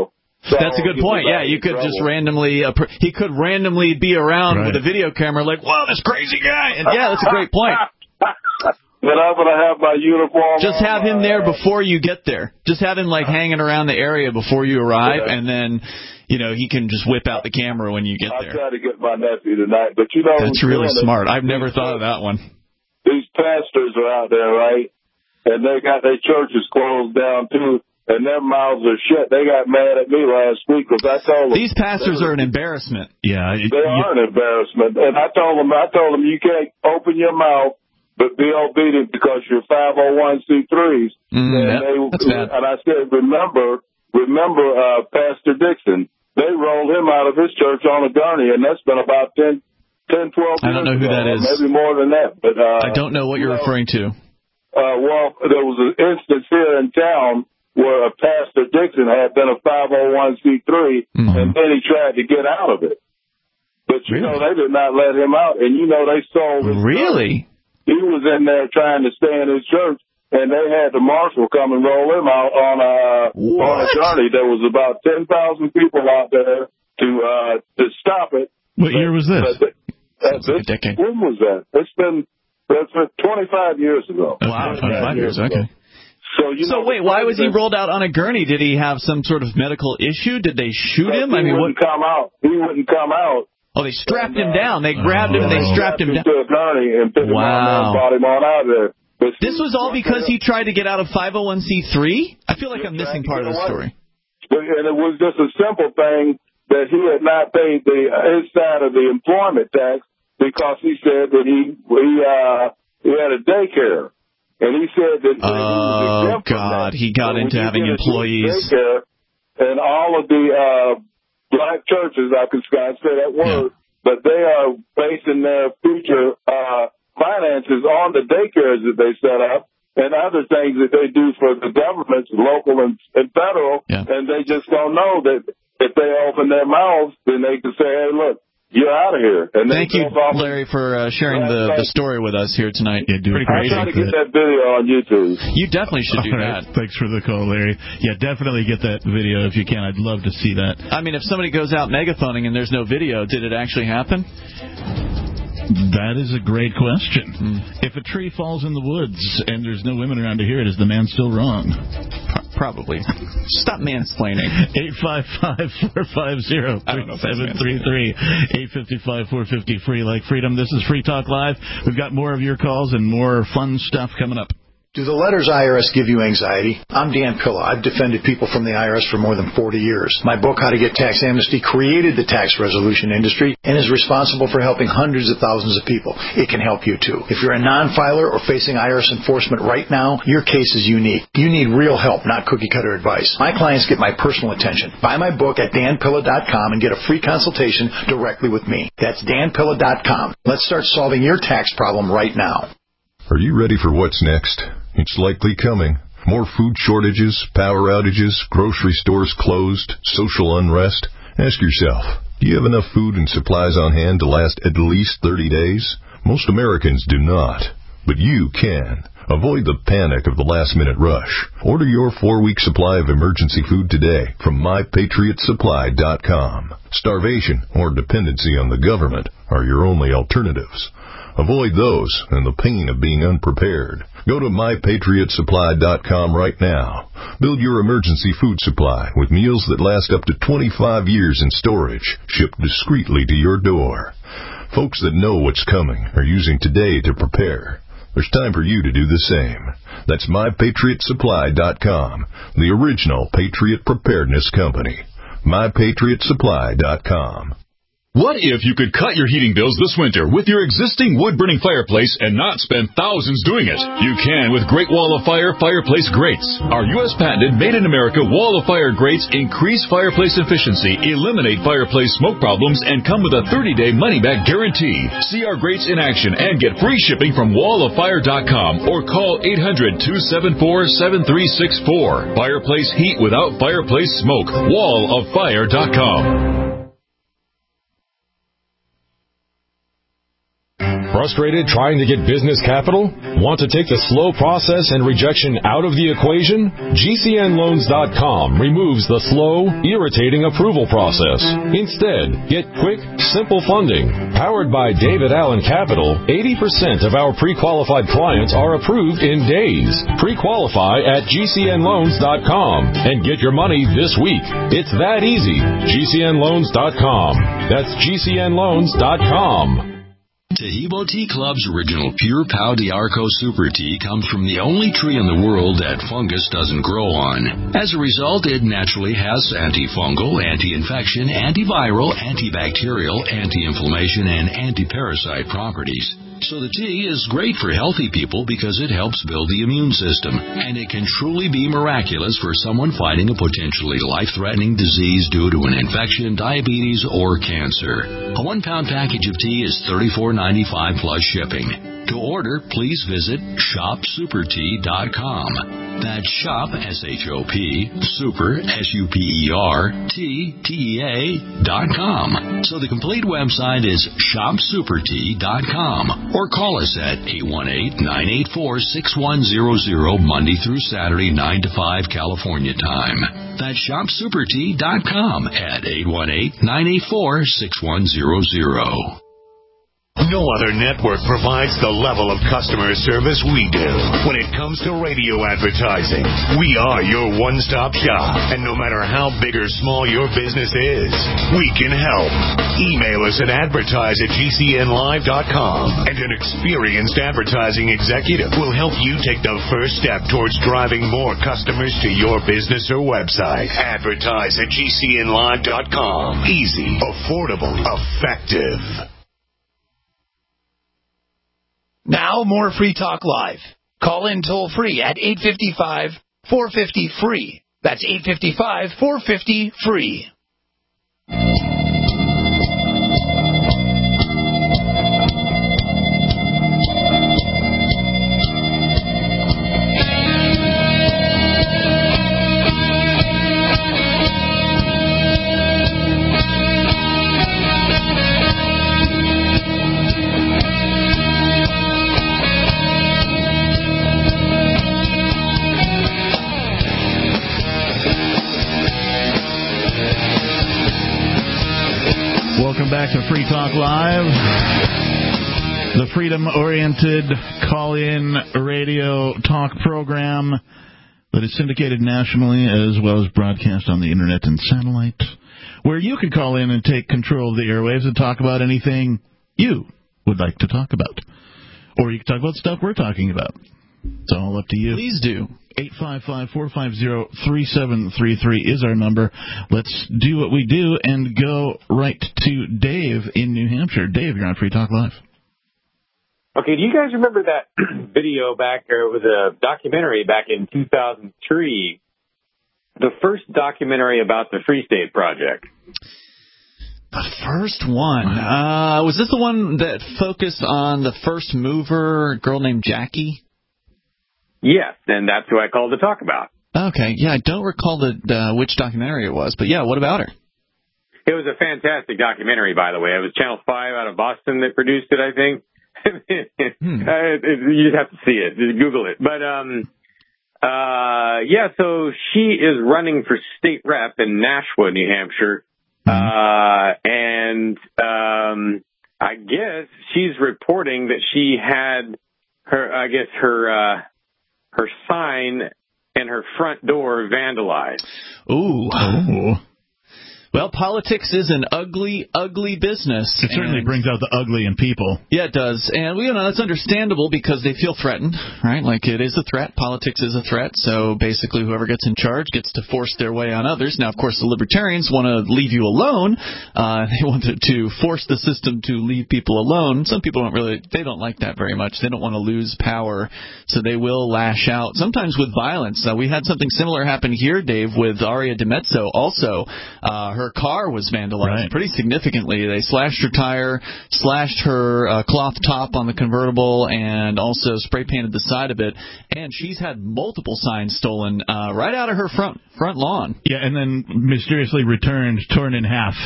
So That's a good point. Yeah, you could just randomly, uh, he could randomly be around Right. with a video camera like, whoa, this crazy guy. And yeah, that's a great point. But I'm going to have my uniform. Just have him there before you get there. Just have him like hanging around the area before you arrive, Yeah. and then, you know, he can just whip out the camera when you get I'll there. try to get my nephew tonight. But you know, That's really doing it, smart. I've never thought of that one. These pastors are out there, right? And they got their churches closed down too, and their mouths are shut. They got mad at me last week because I told them These pastors are an embarrassment. Yeah, they are an embarrassment. And I told them, I told them you can't open your mouth, but be obedient because you're five oh one c threes. Mm, and, yeah, they, that's bad. and I said, remember, remember, uh, Pastor Dixon. They rolled him out of his church on a gurney, and that's been about ten, ten, twelve years I don't know who ago, that is. Maybe more than that. But uh, I don't know what you're you know, referring to. Uh, well, there was an instance here in town where a Pastor Dixon had been a five oh one c three, Mm-hmm. and then he tried to get out of it. But, you Really? know, they did not let him out. And, you know, they sold his Really? church. He was in there trying to stay in his church, and they had the marshal come and roll him out on a, on a journey. There was about ten thousand people out there to uh, to stop it. What year was this? But, uh, Sounds like a this decade. when was that? It's been, that's been twenty-five years ago. Wow, twenty-five years, ago. okay. So, you So know, wait, why was he rolled out on a gurney? Did he have some sort of medical issue? Did they shoot him? I He mean, what? wouldn't come out. He wouldn't come out. Oh, they strapped him down. They grabbed him and they strapped him down. To a gurney and put him on there and Wow. brought him on out of there. But This was all because he tried to get out of five oh one c three? I feel like I'm missing part of the story. And it was just a simple thing that he had not paid the his side of the employment tax because he said that he he uh he had a daycare, and he said that he was Oh, exempt from God. that. He got So when into you having get into a employees. daycare, and all of the uh black churches, I can I say that word, but they are basing their future uh finances on the daycares that they set up and other things that they do for the governments, local and, and federal, Yeah. and they just don't know that if they open their mouths, then they can say, hey, look, you're out of here. And Thank they you, Larry, for uh, sharing the, the story with us here tonight. Yeah, dude, Pretty I'm crazy. trying to get that video on YouTube. You definitely should do All right. that. Thanks for the call, Larry. Yeah, definitely get that video if you can. I'd love to see that. I mean, if somebody goes out megaphoning and there's no video, did it actually happen? That is a great question. Mm. If a tree falls in the woods and there's no women around to hear it, is the man still wrong? Pro- probably. Stop mansplaining. eight five five, four five zero, three seven three three. eight five five, four five zero, free like freedom. This is Free Talk Live. We've got more of your calls and more fun stuff coming up. Do the letters I R S give you anxiety? I'm Dan Pilla. I've defended people from the I R S for more than forty years. My book, How to Get Tax Amnesty, created the tax resolution industry and is responsible for helping hundreds of thousands of people. It can help you too. If you're a non-filer or facing I R S enforcement right now, your case is unique. You need real help, not cookie-cutter advice. My clients get my personal attention. Buy my book at dan pilla dot com and get a free consultation directly with me. That's dan pilla dot com. Let's start solving your tax problem right now. Are you ready for what's next? It's likely coming. More food shortages, power outages, grocery stores closed, social unrest. Ask yourself, do you have enough food and supplies on hand to last at least thirty days? Most Americans do not, but you can. Avoid the panic of the last-minute rush. Order your four-week supply of emergency food today from my patriot supply dot com. Starvation or dependency on the government are your only alternatives. Avoid those and the pain of being unprepared. Go to my patriot supply dot com right now. Build your emergency food supply with meals that last up to twenty-five years in storage, shipped discreetly to your door. Folks that know what's coming are using today to prepare. There's time for you to do the same. That's my patriot supply dot com, the original Patriot Preparedness Company. my patriot supply dot com. What if you could cut your heating bills this winter with your existing wood-burning fireplace and not spend thousands doing it? You can with Great Wall of Fire Fireplace Grates. Our U S patented made-in-America Wall of Fire grates increase fireplace efficiency, eliminate fireplace smoke problems, and come with a thirty-day money-back guarantee. See our grates in action and get free shipping from wall of fire dot com or call eight hundred, two seven four, seven three six four. Fireplace heat without fireplace smoke. wall of fire dot com. Frustrated trying to get business capital? Want to take the slow process and rejection out of the equation? G C N loans dot com removes the slow, irritating approval process. Instead, get quick, simple funding. Powered by David Allen Capital, eighty percent of our pre-qualified clients are approved in days. Pre-qualify at G C N loans dot com and get your money this week. It's that easy. G C N loans dot com. That's G C N loans dot com. Tahibo Tea Club's original Pure Pau d'Arco Super Tea comes from the only tree in the world that fungus doesn't grow on. As a result, it naturally has antifungal, anti-infection, antiviral, antibacterial, anti-inflammation, and anti-parasite properties. So the tea is great for healthy people because it helps build the immune system, and it can truly be miraculous for someone fighting a potentially life-threatening disease due to an infection, diabetes, or cancer. A one-pound package of tea is thirty-four ninety-five plus shipping. To order, please visit shop super tea dot com. That's shop, S H O P, super, S U P E R, T, T E A, dot com. So the complete website is shop super tea dot com. Or call us at eight one eight, nine eight four, six one zero zero, Monday through Saturday, nine to five, California time. That's shop super tea dot com at eight one eight, nine eight four, six one zero zero. No other network provides the level of customer service we do. When it comes to radio advertising, we are your one-stop shop. And no matter how big or small your business is, we can help. Email us at advertise at G C N live dot com, and an experienced advertising executive will help you take the first step towards driving more customers to your business or website. Advertise at G C N live dot com. Easy, affordable, effective. Now, more Free Talk Live. Call in toll free at eight five five, four five zero, free. That's eight five five, four five zero, free. Welcome back to Free Talk Live, the freedom-oriented call-in radio talk program that is syndicated nationally as well as broadcast on the Internet and satellite, where you can call in and take control of the airwaves and talk about anything you would like to talk about. Or you can talk about stuff we're talking about. It's all up to you. Please do. eight five five, four five zero, three seven three three is our number. Let's do what we do and go right to Dave in New Hampshire. Dave, you're on Free Talk Live. Okay, do you guys remember that video back, or it was a documentary back in two thousand three, the first documentary about the Free State Project? The first one. Uh, was this the one that focused on the first mover, a girl named Jackie? Yes, and that's who I called to talk about. Okay, yeah, I don't recall the uh, which documentary it was, but yeah, what about her? It was a fantastic documentary, by the way. It was Channel five out of Boston that produced it, I think. hmm. uh, it, you just have to see it. Just Google it. But, um, uh, yeah, so she is running for state rep in Nashua, New Hampshire. Hmm. Uh, and um, I guess she's reporting that she had her, I guess, her... Uh, her sign and her front door vandalized. Ooh. Oh. Well, politics is an ugly, ugly business. It certainly brings out the ugly in people. Yeah, it does. And, you know, that's understandable because they feel threatened, right? Like, it is a threat. Politics is a threat. So, basically, whoever gets in charge gets to force their way on others. Now, of course, the libertarians want to leave you alone. Uh, they want to, to force the system to leave people alone. Some people don't really, they don't like that very much. They don't want to lose power. So, they will lash out, sometimes with violence. Uh, we had something similar happen here, Dave, with Aria DiMezzo also. Uh, her car was vandalized right. pretty significantly. They slashed her tire, slashed her uh, cloth top on the convertible, and also spray painted the side of it. And she's had multiple signs stolen uh, right out of her front front lawn. Yeah, and then mysteriously returned, torn in half.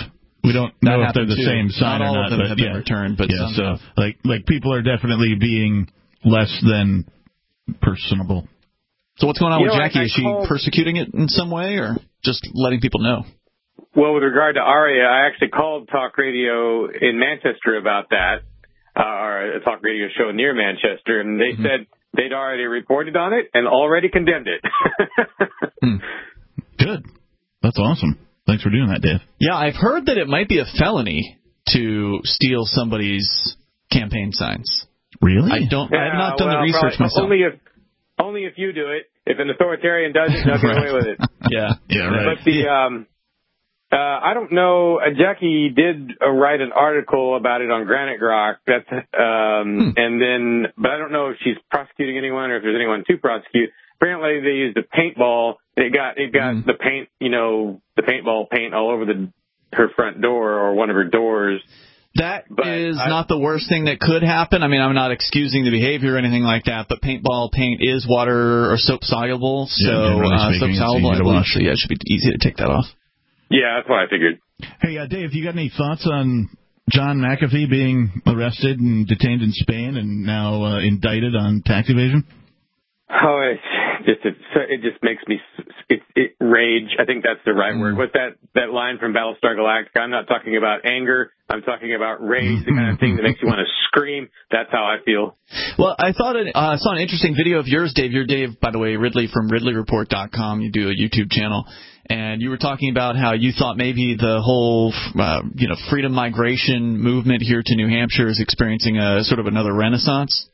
We don't That know if they're the happened, too. same sign Not or all not. of them but have yeah. been returned, but yeah, some so have. like like people are definitely being less than personable. So what's going on You with know, I- Jackie? I Is she called- persecuting it in some way, or just letting people know? Well, with regard to Aria, I actually called talk radio in Manchester about that, uh, or a talk radio show near Manchester, and they mm-hmm. said they'd already reported on it and already condemned it. hmm. Good. That's awesome. Thanks for doing that, Dave. Yeah, I've heard that it might be a felony to steal somebody's campaign signs. Really? I don't. Yeah, I have not done well, the research probably, myself. Only if only if you do it. If an authoritarian does it, they'll get away with it. Yeah, yeah, right. But the um, uh, I don't know. Uh, Jackie did uh, write an article about it on Granite Rock. That's um, hmm. and then, but I don't know if she's prosecuting anyone or if there's anyone to prosecute. Apparently, they used a paintball. It got it got mm. the paint, you know, the paintball paint all over the her front door or one of her doors. That but is I, not the worst thing that could happen. I mean, I'm not excusing the behavior or anything like that, but paintball paint is water or soap soluble, so yeah, uh, soap soluble, I believe. So yeah, it should be easy to take that off. Yeah, that's what I figured. Hey, uh, Dave, you got any thoughts on John McAfee being arrested and detained in Spain and now uh, indicted on tax evasion? Oh, it's just it, it just makes me it, it rage. I think that's the right mm. word. What's that that line from Battlestar Galactica? I'm not talking about anger. I'm talking about rage, the kind of thing that makes you want to scream. That's how I feel. Well, I thought it, uh, I saw an interesting video of yours, Dave. You're Dave, by the way, Ridley from Ridley Report dot com. You do a YouTube channel. And you were talking about how you thought maybe the whole, uh, you know, freedom migration movement here to New Hampshire is experiencing a sort of another renaissance.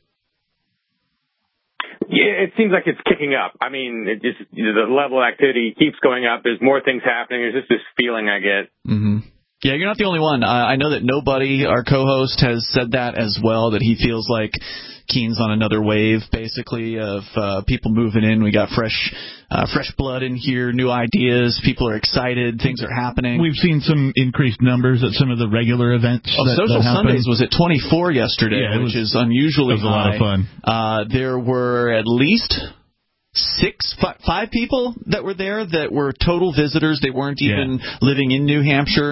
Yeah, it seems like it's kicking up. I mean, it just you know, the level of activity keeps going up. There's more things happening. There's just this feeling I get. Mm-hmm. Yeah, you're not the only one. Uh, I know that Nobody, our co-host, has said that as well, that he feels like Keene's on another wave, basically, of uh, people moving in. We got fresh uh, fresh blood in here, new ideas. People are excited. Things are happening. We've seen some increased numbers at some of the regular events. Oh, that, Social that Sundays was at twenty-four yesterday, yeah, which was, is unusually it was high. a lot of fun. Uh, there were at least six, five, five people that were there that were total visitors. They weren't even yeah. living in New Hampshire.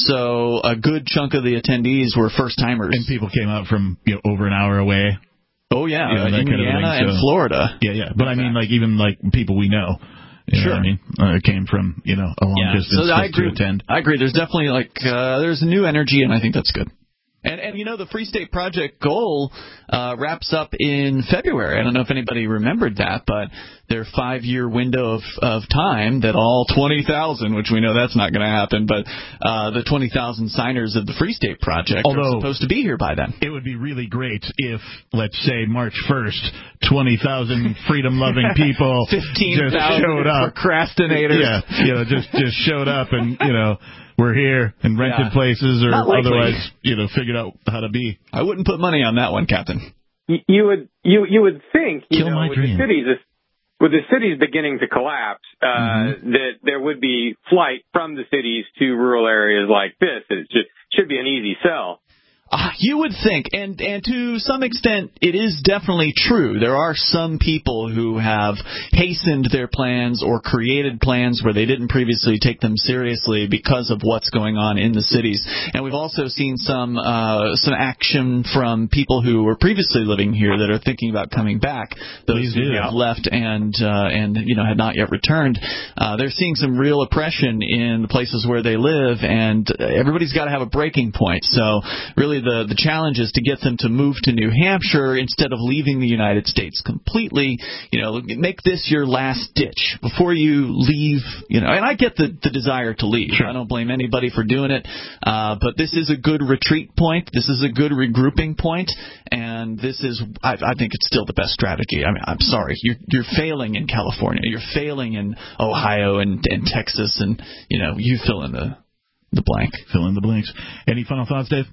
So a good chunk of the attendees were first-timers. And people came out from you know, over an hour away. Oh, yeah, you know, uh, Indiana kind of thing, and so. Florida. Yeah, yeah. But I mean, like, even, like, people we know. You sure. know what I mean? Uh, came from, you know, a long yeah. distance so I to agree. attend. I agree. There's definitely, like, uh, there's a new energy, and I think that's good. And, and you know, the Free State Project goal uh, wraps up in February. I don't know if anybody remembered that, but their five-year window of, of time that all twenty thousand, which we know that's not going to happen, but uh, the twenty thousand signers of the Free State Project Although, are supposed to be here by then. It would be really great if, let's say, March first, twenty thousand freedom-loving people fifteen just showed up. Procrastinators. Yeah, you know, just, just showed up and, you know, we're here and rented yeah. places or Not likely. otherwise, you know, figured out how to be. I wouldn't put money on that one, Captain. You, you would you you would think you Kill know my with dream. the cities with the cities beginning to collapse uh, mm-hmm. that there would be flight from the cities to rural areas like this. It should should be an easy sell. Uh, you would think, and and to some extent, it is definitely true. There are some people who have hastened their plans or created plans where they didn't previously take them seriously because of what's going on in the cities. And we've also seen some uh, some action from people who were previously living here that are thinking about coming back. Those who have left and uh, and you know had not yet returned. Uh, they're seeing some real oppression in the places where they live, and everybody's got to have a breaking point. So really. The, the challenge is to get them to move to New Hampshire instead of leaving the United States completely. You know, make this your last ditch before you leave. You know, and I get the, the desire to leave. Sure. I don't blame anybody for doing it. Uh, but this is a good retreat point. This is a good regrouping point, and this is, I, I think, it's still the best strategy. I mean, I'm sorry, you're you're failing in California. You're failing in Ohio and, and Texas, and you know, you fill in the the blank. Fill in the blanks. Any final thoughts, Dave?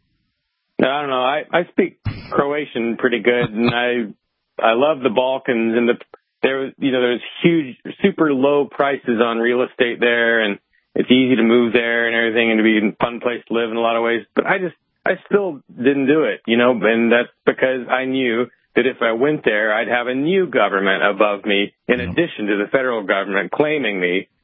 No, I don't know. I, I speak Croatian pretty good, and I I love the Balkans, and the there was you know there's huge, super low prices on real estate there, and it's easy to move there and everything, and to be a fun place to live in a lot of ways. But I just I still didn't do it, you know, and that's because I knew that if I went there, I'd have a new government above me, in addition to the federal government claiming me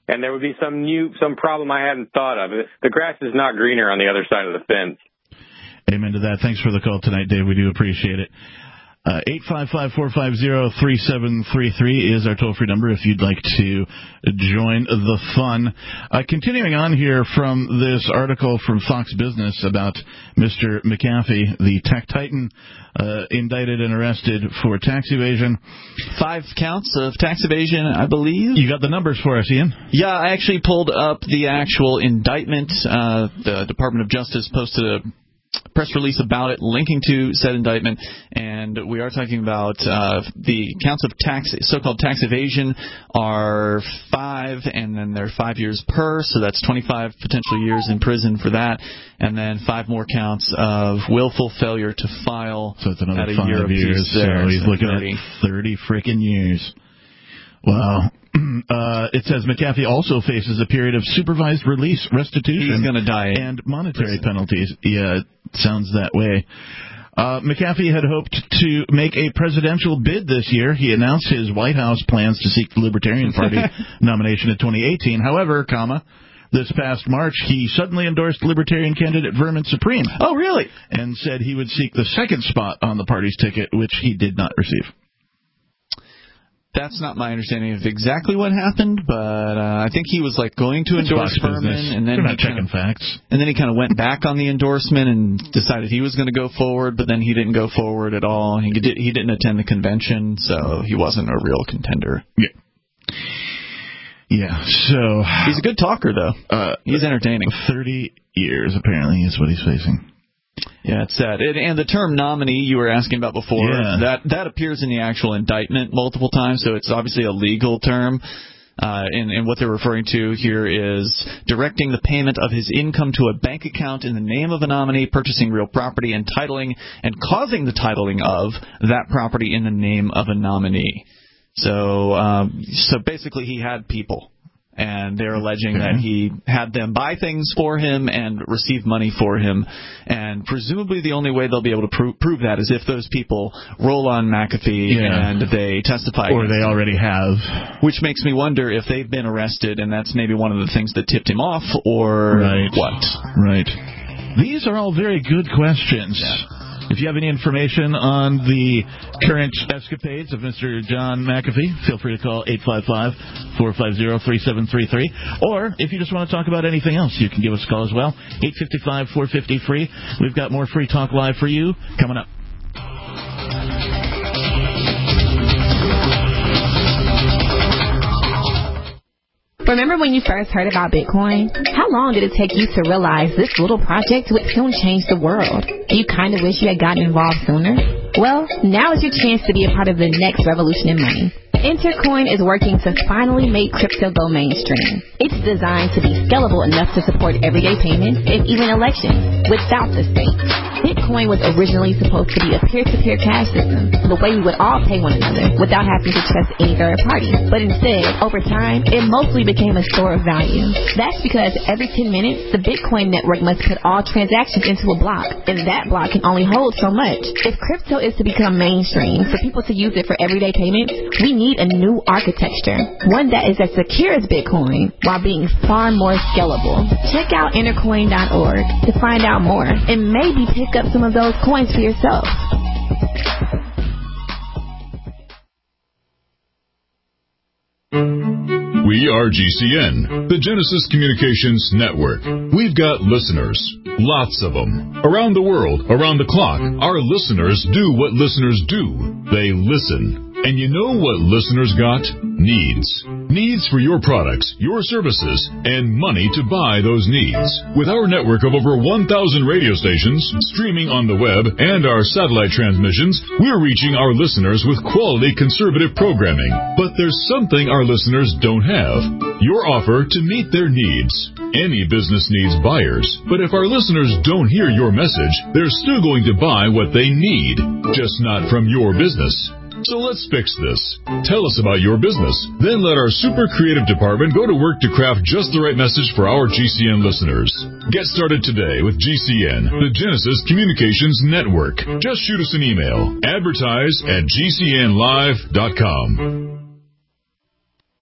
and there would be some new, some problem I hadn't thought of. The grass is not greener on the other side of the fence. Amen to that. Thanks for the call tonight, Dave. We do appreciate it. Uh, eight five five, four five zero, three seven three three is our toll-free number if you'd like to join the fun. Uh, continuing on here from this article from Fox Business about Mister McAfee, the tech titan, uh, indicted and arrested for tax evasion. Five counts of tax evasion, I believe. You got the numbers for us, Ian? Yeah, I actually pulled up the actual indictment. Uh, the Department of Justice posted a press release about it, linking to said indictment, and we are talking about uh, the counts of tax, so-called tax evasion, are five, and then they're five years per, so that's twenty-five potential years in prison for that, and then five more counts of willful failure to file. So it's another at a five year years. There, so he's so looking thirty. at thirty freaking years. Wow. Uh, it says McAfee also faces a period of supervised release, restitution, He's gonna die and monetary penalties. Yeah, it sounds that way. Uh, McAfee had hoped to make a presidential bid this year. He announced his White House plans to seek the Libertarian Party nomination in twenty eighteen. However, comma, this past March, he suddenly endorsed Libertarian candidate Vermin Supreme. Oh, really? And said he would seek the second spot on the party's ticket, which he did not receive. That's not my understanding of exactly what happened, but uh, I think he was like going to It's endorse Fox Furman, business. and then They're he not checking kind of, facts. and then he kind of went back on the endorsement and decided he was going to go forward, but then he didn't go forward at all. He did, he didn't attend the convention, so he wasn't a real contender. Yeah. Yeah. So he's a good talker, though. Uh, he's entertaining. Thirty years apparently is what he's facing. Yeah, it's sad. And, and the term nominee you were asking about before, Yeah. that that appears in the actual indictment multiple times, so it's obviously a legal term. Uh, and, and what they're referring to here is directing the payment of his income to a bank account in the name of a nominee, purchasing real property, and titling and causing the titling of that property in the name of a nominee. So, um, so basically, he had people. And they're alleging that he had them buy things for him and receive money for him. And presumably the only way they'll be able to prove, prove that is if those people roll on McAfee Yeah. and they testify. Or they already have. Which makes me wonder if they've been arrested and that's maybe one of the things that tipped him off, or right. what. Right. These are all very good questions. Yeah. If you have any information on the current escapades of Mister John McAfee, feel free to call eight five five, four five zero, three seven three three. Or if you just want to talk about anything else, you can give us a call as well. eight five five, four five zero, free. We've got more Free Talk Live for you coming up. Remember when you first heard about Bitcoin? How long did it take you to realize this little project would soon change the world? You kind of wish you had gotten involved sooner? Well, now is your chance to be a part of the next revolution in money. Intercoin is working to finally make crypto go mainstream. It's designed to be scalable enough to support everyday payments and even elections without the state. Bitcoin was originally supposed to be a peer-to-peer cash system, the way we would all pay one another without having to trust any third party. But instead, over time, it mostly became a store of value. That's because every ten minutes, the Bitcoin network must put all transactions into a block, and that block can only hold so much. If crypto is to become mainstream, for people to use it for everyday payments, we need a new architecture, one that is as secure as Bitcoin while being far more scalable. Check out intercoin dot org to find out more and maybe pick up some of those coins for yourself. We are G C N, the Genesis Communications Network. We've got listeners, lots of them, around the world, around the clock. Our listeners do what listeners do. They listen. And you know what listeners got? Needs. Needs for your products, your services, and money to buy those needs. With our network of over one thousand radio stations, streaming on the web, and our satellite transmissions, we're reaching our listeners with quality conservative programming. But there's something our listeners don't have. Your offer to meet their needs. Any business needs buyers, but if our listeners don't hear your message, they're still going to buy what they need, just not from your business. So let's fix this. Tell us about your business. Then let our super creative department go to work to craft just the right message for our G C N listeners. Get started today with G C N, the Genesis Communications Network. Just shoot us an email. Advertise at G C N live dot com.